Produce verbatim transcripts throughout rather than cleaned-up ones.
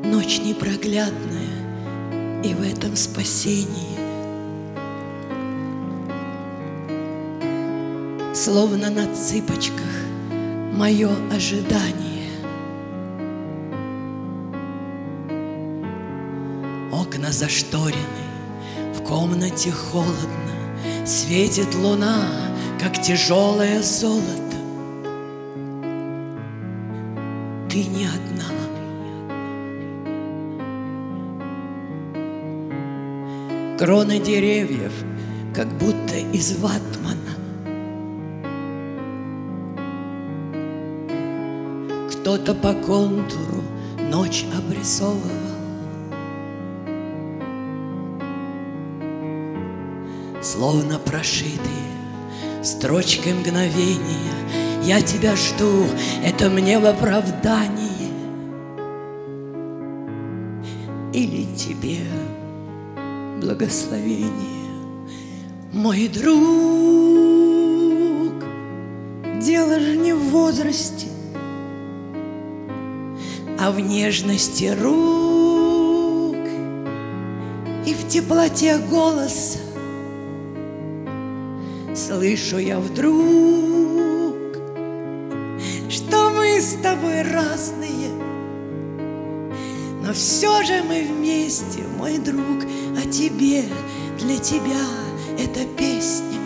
Ночь непроглядная, и в этом спасение. Словно на цыпочках мое ожидание. Окна зашторены, в комнате холодно, светит луна, как тяжелое золото. Ты не одна. Кроны деревьев, как будто из ватмана. Кто-то по контуру ночь обрисовывал. Словно прошитые строчкой мгновения. Я тебя жду, это мне в оправдание. Или тебе благословение. Мой друг, дело же не в возрасте, а в нежности рук и в теплоте голоса. Слышу я вдруг, что мы с тобой разные, но все же мы вместе, мой друг. А тебе, для тебя эта песня.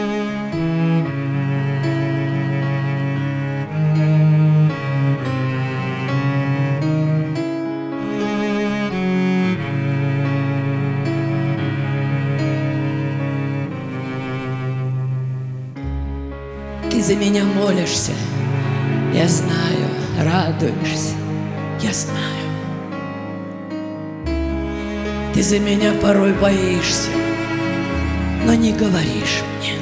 Ты за меня молишься, я знаю, радуешься, я знаю. Ты за меня порой боишься, но не говоришь мне.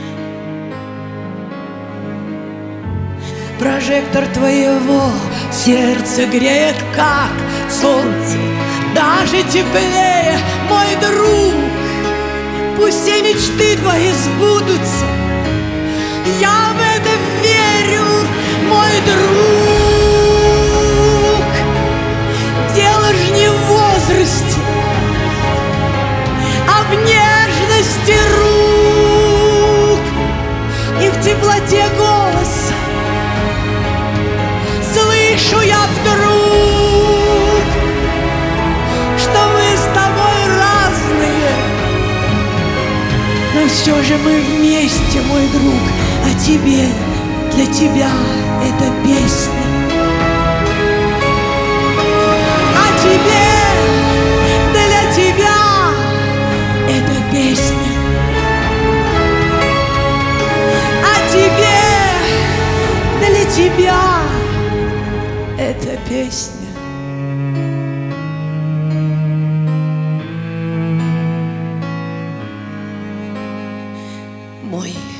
Прожектор твоего сердца греет, как солнце, даже теплее, мой друг. Пусть все мечты твои сбудутся, я в это верю, мой друг. Дело ж не в возрасте, а в нежности рук и в теплоте голоса. Слышу я вдруг, что мы с тобой разные, но все же мы вместе, мой друг. А тебе, для тебя эта песня. А тебе, для тебя эта песня. А тебе, для тебя эта песня. Мой